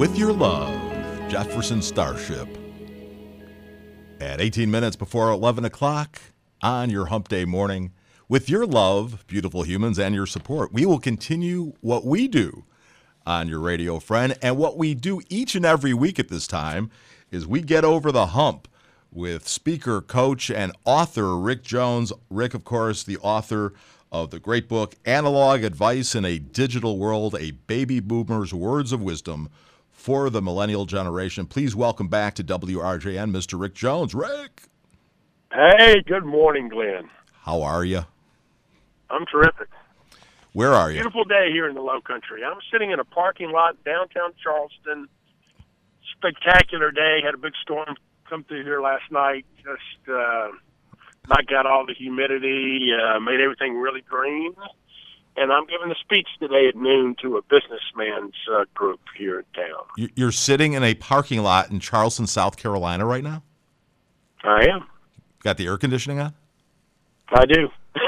With Your Love, Jefferson Starship. At 18 minutes before 11 o'clock on your hump day morning, with your love, beautiful humans, and your support, we will continue what we do on your radio friend. And what we do each and every week at this time is we get over the hump with speaker, coach, and author Rick Jones. Rick, of course, the author of the great book, Analog Advice in a Digital World, a Baby Boomer's Words of Wisdom for the Millennial Generation. Please welcome back to WRJN, Mr. Rick Jones. Rick! Hey, good morning, Glenn. How are you? I'm terrific. Where are you? Beautiful day here in the Low Country. I'm sitting in a parking lot downtown Charleston. Spectacular day. Had a big storm come through here last night. Just knocked out all the humidity, made everything really green. And I'm giving a speech today at noon to a businessman's group here in town. You're sitting in a parking lot in Charleston, South Carolina right now? I am. Got the air conditioning on? I do.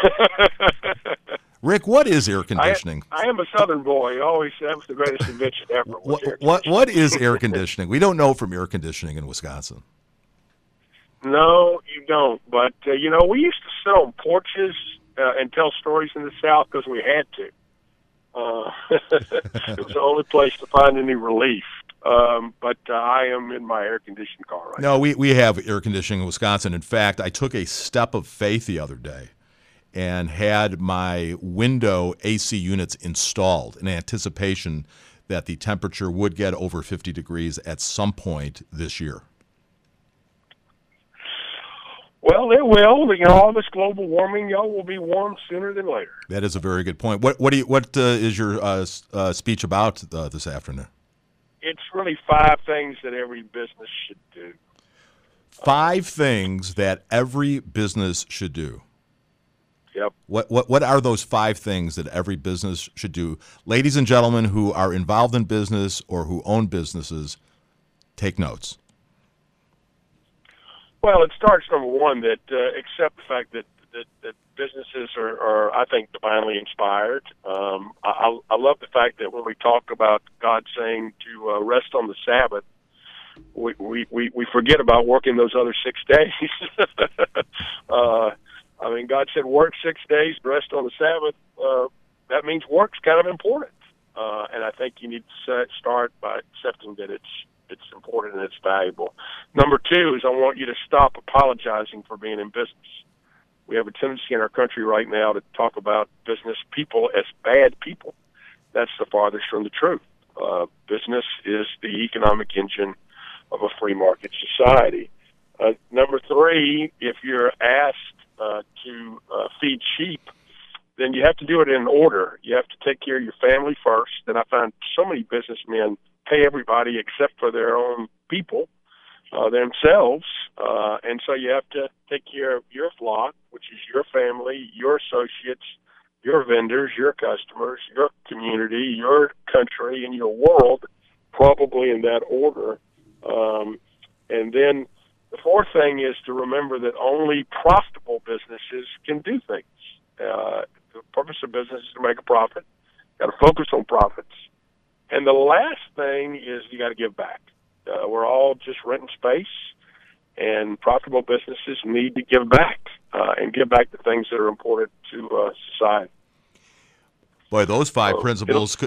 Rick, what is air conditioning? I am a Southern boy. Always, that was the greatest invention ever. What is air conditioning? We don't know from air conditioning in Wisconsin. No, you don't. But, we used to sit on porches and tell stories in the South because we had to. It was the only place to find any relief. But I am in my air-conditioned car right now. No, we have air conditioning in Wisconsin. In fact, I took a step of faith the other day and had my window AC units installed in anticipation that the temperature would get over 50 degrees at some point this year. Well, it will. All this global warming, y'all will be warm sooner than later. That is a very good point. What is your speech about this afternoon? It's really 5 things that every business should do. 5 things that every business should do. Yep. What are those 5 things that every business should do? Ladies and gentlemen who are involved in business or who own businesses, take notes. Well, it starts, number one, that accept the fact that businesses are, I think, divinely inspired. I love the fact that when we talk about God saying to rest on the Sabbath, we forget about working those other 6 days. God said work 6 days, rest on the Sabbath. That means work's kind of important. And I think you need to start by accepting that it's important and it's valuable. Number 2 is I want you to stop apologizing for being in business. We have a tendency in our country right now to talk about business people as bad people. That's the farthest from the truth. Business is the economic engine of a free market society. Number 3, if you're asked to feed sheep, then you have to do it in order. You have to take care of your family first. And I find so many businessmen pay everybody except for their own people, themselves. And so you have to take care of your flock, which is your family, your associates, your vendors, your customers, your community, your country, and your world, probably in that order. And then the 4th thing is to remember that only profitable businesses can do things. The purpose of business is to make a profit. Got to focus on profits. And the last thing is you got to give back. We're all just renting space, and profitable businesses need to give back and give back the things that are important to society. Boy, those 5 principles.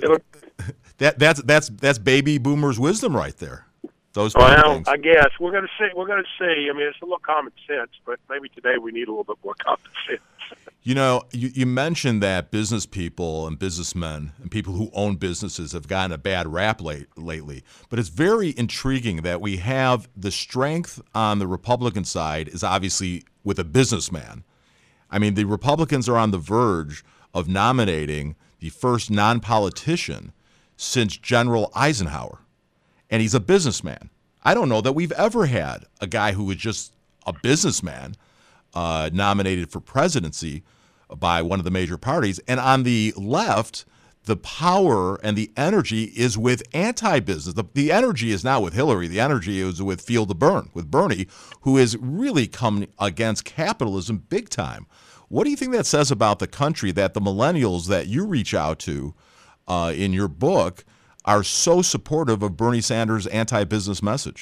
That's baby boomers' wisdom right there. Those 5 things. I guess we're going to see. It's a little common sense, but maybe today we need a little bit more common sense. You mentioned that business people and businessmen and people who own businesses have gotten a bad rap lately. But it's very intriguing that we have the strength on the Republican side is obviously with a businessman. I mean, the Republicans are on the verge of nominating the first non-politician since General Eisenhower. And he's a businessman. I don't know that we've ever had a guy who was just a businessman nominated for presidency by one of the major parties. And on the left, the power and the energy is with anti-business. The energy is not with Hillary. The energy is with Field to Burn, with Bernie, who has really come against capitalism big time. What do you think that says about the country, that the millennials that you reach out to in your book are so supportive of Bernie Sanders' anti-business message?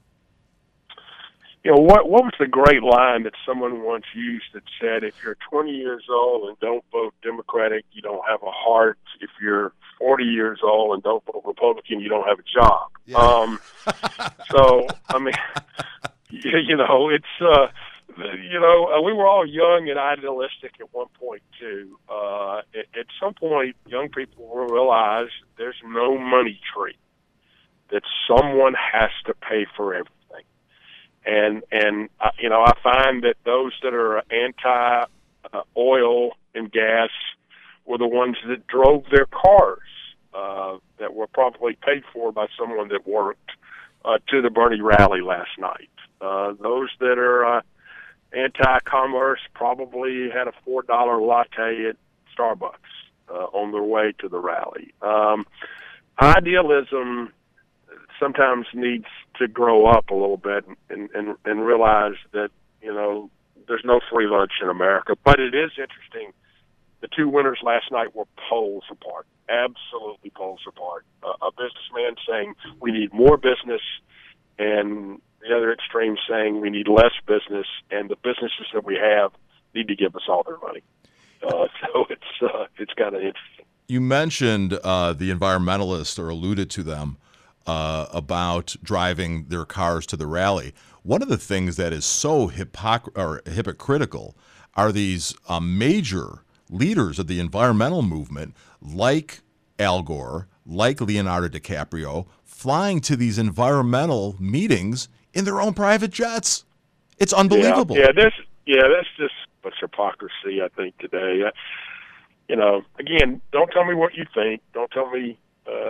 You know, what was the great line that someone once used that said, if you're 20 years old and don't vote Democratic, you don't have a heart. If you're 40 years old and don't vote Republican, you don't have a job. Yeah. So, I mean, you know, it's, we were all young and idealistic at one point, too. At some point, young people will realize there's no money tree, that someone has to pay for everything. And I find that those that are anti-oil and gas were the ones that drove their cars that were probably paid for by someone that worked to the Bernie rally last night. Those that are anti-commerce probably had a $4 latte at Starbucks on their way to the rally. Idealism sometimes needs to grow up a little bit and realize that, there's no free lunch in America. But it is interesting. The two winners last night were poles apart, absolutely poles apart. A businessman saying we need more business, and the other extreme saying we need less business, and the businesses that we have need to give us all their money. So it's kind of interesting. You mentioned the environmentalists, or alluded to them, about driving their cars to the rally. One of the things that is so hypocritical are these major leaders of the environmental movement, like Al Gore, like Leonardo DiCaprio, flying to these environmental meetings in their own private jets. It's unbelievable. Yeah, that's just much hypocrisy, I think, today. Again, don't tell me what you think. Don't tell me,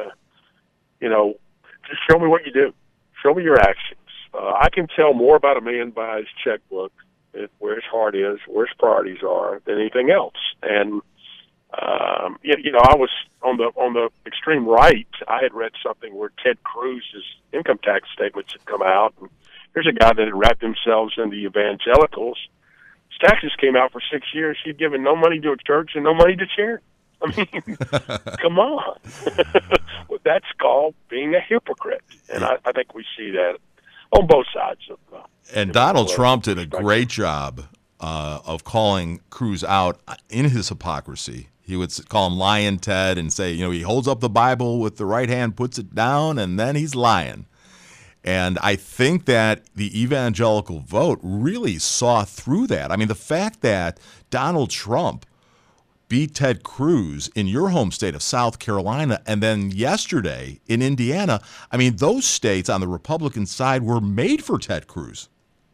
just show me what you do. Show me your actions. I can tell more about a man by his checkbook, where his heart is, where his priorities are, than anything else. And I was on the extreme right. I had read something where Ted Cruz's income tax statements had come out. And here's a guy that had wrapped themselves in the evangelicals. His taxes came out for 6 years. He'd given no money to a church and no money to charity. I mean, come on. That's called being a hypocrite. And I think we see that on both sides of and Donald Trump did a great job of calling Cruz out in his hypocrisy. He would call him Lying Ted and say, he holds up the Bible with the right hand, puts it down, and then he's lying. And I think that the evangelical vote really saw through that. I mean, the fact that Donald Trump beat Ted Cruz in your home state of South Carolina, and then yesterday in Indiana, I mean, those states on the Republican side were made for Ted Cruz.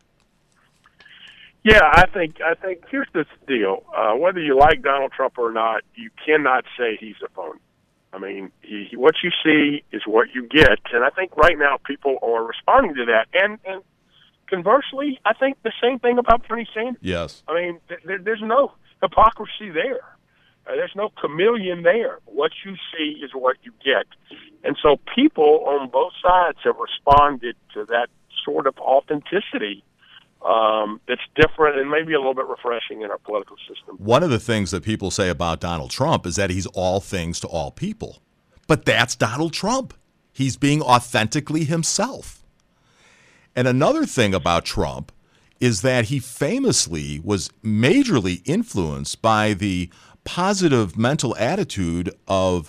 Yeah, I think here's the deal. Whether you like Donald Trump or not, you cannot say he's a phony. I mean, what you see is what you get, and I think right now people are responding to that. And conversely, I think the same thing about Bernie Sanders. Yes. I mean, there's no hypocrisy there. There's no chameleon there. What you see is what you get. And so people on both sides have responded to that sort of authenticity that's different and maybe a little bit refreshing in our political system. One of the things that people say about Donald Trump is that he's all things to all people. But that's Donald Trump. He's being authentically himself. And another thing about Trump is that he famously was majorly influenced by the positive mental attitude of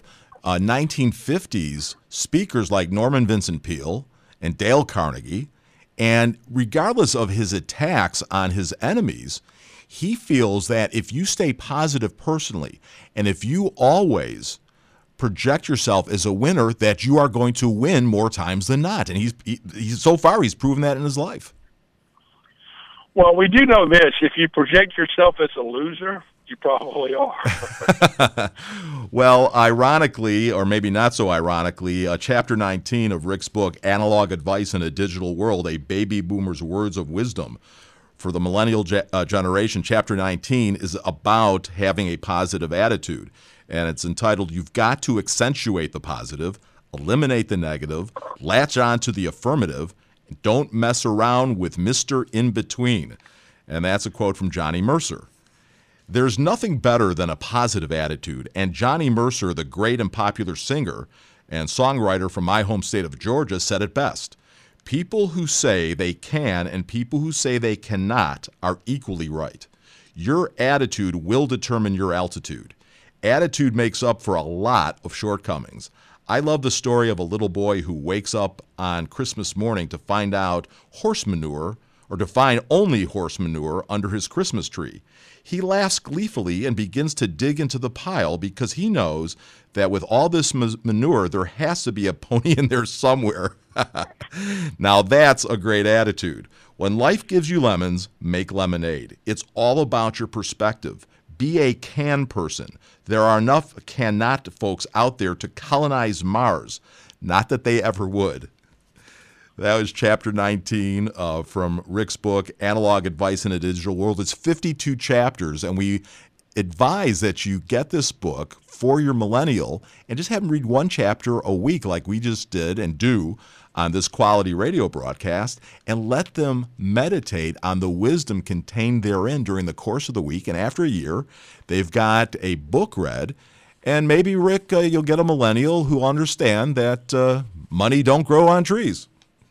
1950s speakers like Norman Vincent Peale and Dale Carnegie. And regardless of his attacks on his enemies, he feels that if you stay positive personally and if you always project yourself as a winner, that you are going to win more times than not. And he's so far, he's proven that in his life. Well, we do know this. If you project yourself as a loser, you probably are. Well, ironically, or maybe not so ironically, Chapter 19 of Rick's book, Analog Advice in a Digital World, A Baby Boomer's Words of Wisdom for the Millennial Generation, Chapter 19 is about having a positive attitude. And it's entitled, You've Got to Accentuate the Positive, Eliminate the Negative, Latch On to the Affirmative, and Don't Mess Around with Mr. In-Between. And that's a quote from Johnny Mercer. There's nothing better than a positive attitude, and Johnny Mercer, the great and popular singer, and songwriter from my home state of Georgia, said it best. People who say they can and people who say they cannot are equally right. Your attitude will determine your altitude. Attitude makes up for a lot of shortcomings. I love the story of a little boy who wakes up on Christmas morning to find out horse manure, or to find only horse manure under his Christmas tree. He laughs gleefully and begins to dig into the pile because he knows that with all this manure, there has to be a pony in there somewhere. Now that's a great attitude. When life gives you lemons, make lemonade. It's all about your perspective. Be a can person. There are enough cannot folks out there to colonize Mars. Not that they ever would. That was chapter 19 from Rick's book, Analog Advice in a Digital World. It's 52 chapters, and we advise that you get this book for your millennial and just have them read one chapter a week like we just did and do on this quality radio broadcast, and let them meditate on the wisdom contained therein during the course of the week. And after a year, they've got a book read. And maybe, Rick, you'll get a millennial who understand that money don't grow on trees.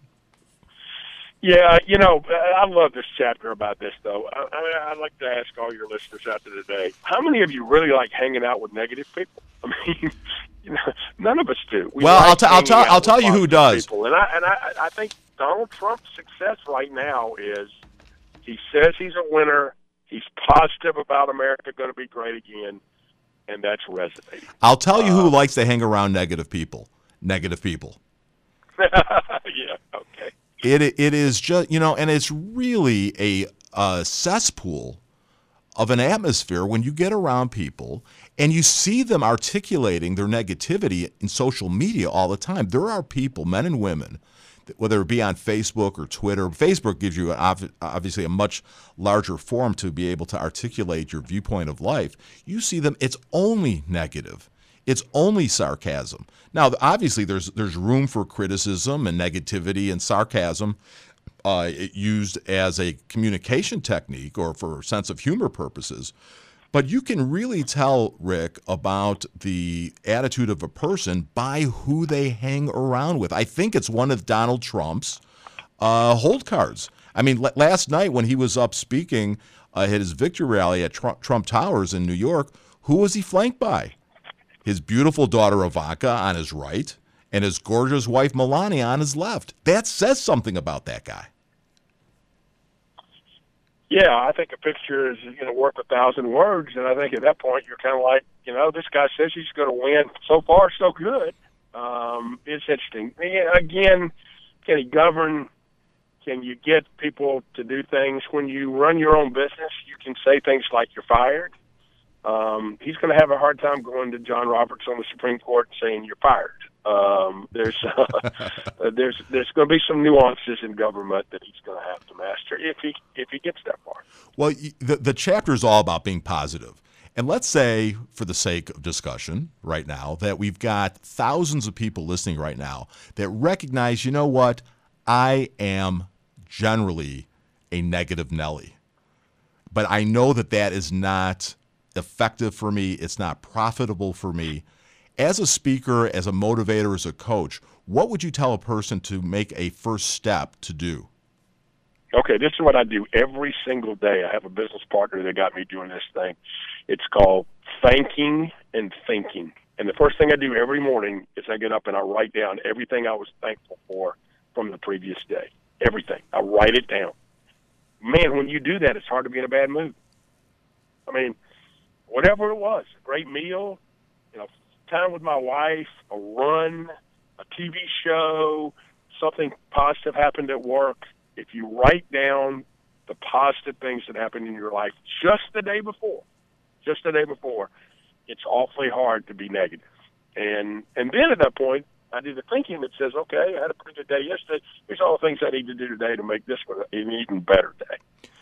Yeah, I love this chapter about this, though. I'd like to ask all your listeners out there today, how many of you really like hanging out with negative people? I mean, none of us do. I'll tell you who does. People. And I think Donald Trump's success right now is he says he's a winner. He's positive about America going to be great again, and that's resonating. I'll tell you who likes to hang around negative people. Negative people. Yeah, okay. It is just, and it's really a cesspool of an atmosphere when you get around people and you see them articulating their negativity in social media all the time. There are people, men and women, whether it be on Facebook or Twitter. Facebook gives you obviously a much larger forum to be able to articulate your viewpoint of life. You see them, it's only negative. It's only sarcasm. Now, obviously, there's room for criticism and negativity and sarcasm used as a communication technique or for sense of humor purposes. But you can really tell, Rick, about the attitude of a person by who they hang around with. I think it's one of Donald Trump's hold cards. I mean, last night when he was up speaking at his victory rally at Trump Towers in New York, who was he flanked by? His beautiful daughter Ivanka on his right, and his gorgeous wife Melania on his left. That says something about that guy. Yeah, I think a picture is worth 1,000 words, and I think at that point you're kind of like, this guy says he's going to win. So far, so good. It's interesting. Again, can he govern? Can you get people to do things? When you run your own business, you can say things like you're fired. He's going to have a hard time going to John Roberts on the Supreme Court and saying you're fired. There's going to be some nuances in government that he's going to have to master if he gets that far. Well, the chapter is all about being positive. And let's say, for the sake of discussion right now, that we've got thousands of people listening right now that recognize, you know what, I am generally a negative Nelly. But I know that is not effective for me. It's not profitable for me. As a speaker, as a motivator, as a coach, what would you tell a person to make a first step to do? Okay, this is what I do every single day. I have a business partner that got me doing this thing. It's called thanking and thinking. And the first thing I do every morning is I get up and I write down everything I was thankful for from the previous day. Everything. I write it down. Man, when you do that, it's hard to be in a bad mood. I mean, whatever it was, a great meal, time with my wife, a run, a TV show, something positive happened at work. If you write down the positive things that happened in your life just the day before, it's awfully hard to be negative. And then at that point, I do the thinking that says, okay, I had a pretty good day yesterday. Here's all the things I need to do today to make this one an even better day.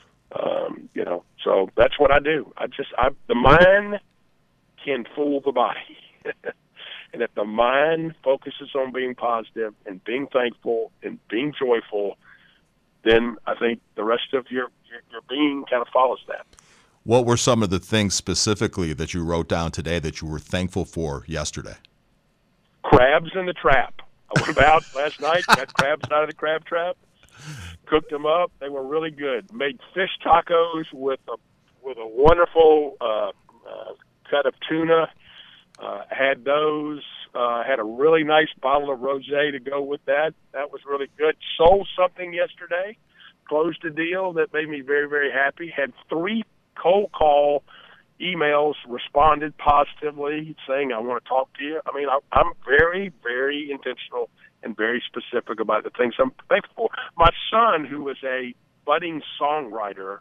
So that's what I do. The mind can fool the body. And if the mind focuses on being positive and being thankful and being joyful, then I think the rest of your being kind of follows that. What were some of the things specifically that you wrote down today that you were thankful for yesterday? crabs in the trap. I went out last night, got crabs out of the crab trap, cooked them up. They were really good. Made fish tacos with a wonderful cut of tuna. Had those. Had a really nice bottle of rosé to go with that. That was really good. Sold something yesterday. Closed a deal that made me very, very happy. Had 3 cold call emails, responded positively, saying, I want to talk to you. I mean, I'm very, very intentional and very specific about the things I'm thankful for. My son, who was a budding songwriter,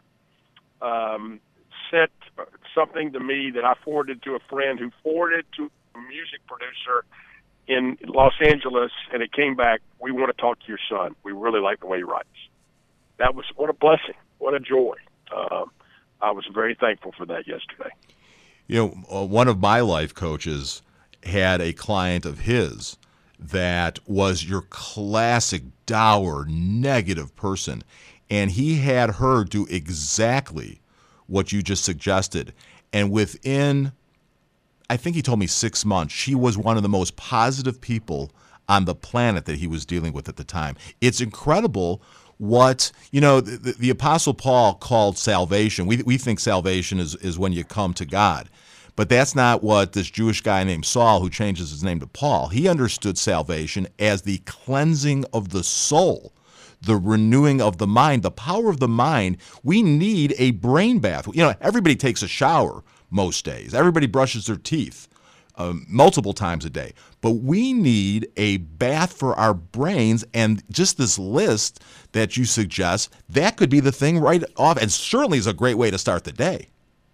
sent something to me that I forwarded to a friend who forwarded to a music producer in Los Angeles, and it came back, we want to talk to your son. We really like the way he writes. That was, what a blessing, what a joy. I was very thankful for that yesterday. You know, one of my life coaches had a client of his that was your classic dour, negative person, and he had her do exactly what you just suggested. And within, I think he told me 6 months, she was one of the most positive people on the planet that he was dealing with at the time. It's incredible what, you know, the Apostle Paul called salvation. We think salvation is when you come to God. But that's not what this Jewish guy named Saul, who changes his name to Paul, he understood salvation as the cleansing of the soul, the renewing of the mind, the power of the mind. We need a brain bath. You know, everybody takes a shower most days. Everybody brushes their teeth multiple times a day. But we need a bath for our brains, and just this list that you suggest, that could be the thing right off, and certainly is a great way to start the day.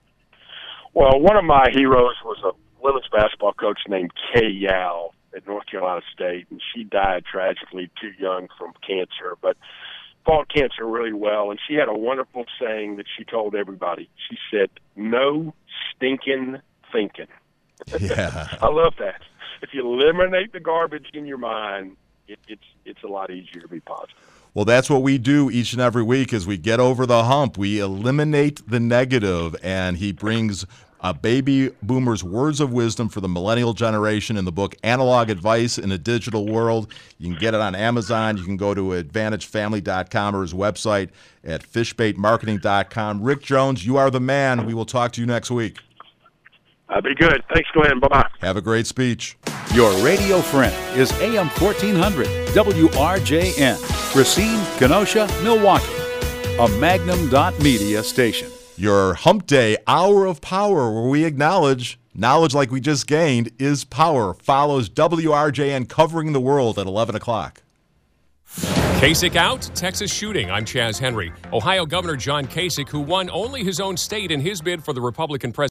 Well, one of my heroes was a women's basketball coach named Kay Yao at North Carolina State, and she died tragically too young from cancer, but fought cancer really well. And she had a wonderful saying that she told everybody. She said, "No stinking thinking." Yeah. I love that. If you eliminate the garbage in your mind, it's a lot easier to be positive. Well, that's what we do each and every week as we get over the hump. We eliminate the negative, and he brings a baby boomer's words of wisdom for the millennial generation in the book Analog Advice in a Digital World. You can get it on Amazon. You can go to AdvantageFamily.com or his website at fishbaitmarketing.com. Rick Jones, you are the man. We will talk to you next week. I'll be good. Thanks, Glenn. Bye-bye. Have a great speech. Your radio friend is AM 1400 WRJN, Racine, Kenosha, Milwaukee, a Magnum.media station. Your Hump Day Hour of Power, where we acknowledge knowledge like we just gained is power, follows WRJN covering the world at 11 o'clock. Kasich out, Texas shooting. I'm Chaz Henry. Ohio Governor John Kasich, who won only his own state in his bid for the Republican presidency.